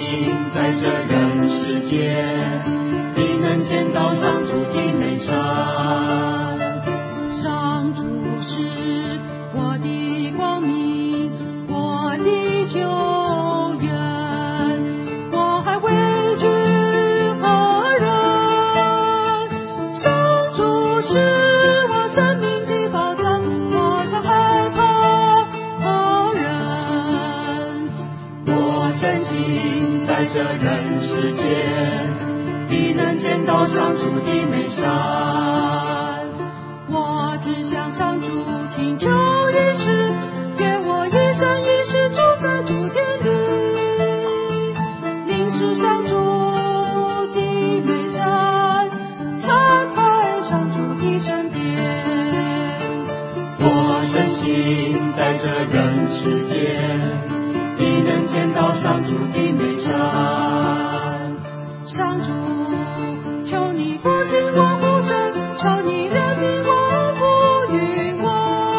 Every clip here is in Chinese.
在这人世间，必能见到上主的美善。 上主是我的光明，我的救援，我还畏惧何人？上主是我生命的保障，我才害怕何人？ 我深信在这人世间，必能见到上主的美善。 我只向上主请求一事，愿我一生一世住在主殿里，凝视上主的美善，参拜上主的圣殿。 我深信在这人世间，必能见到上主的美善。 上主，求你不听我呼声，求你怜悯我，不语我。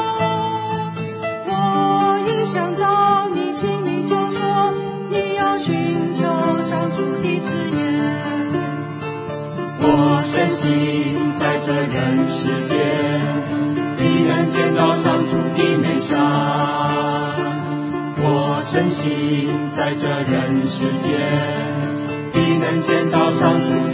我一想到你，心里就说，你要寻求上主的指言。 我深信在这人世间，必能见到上主的美善。我深信在这人世间，必能见到上主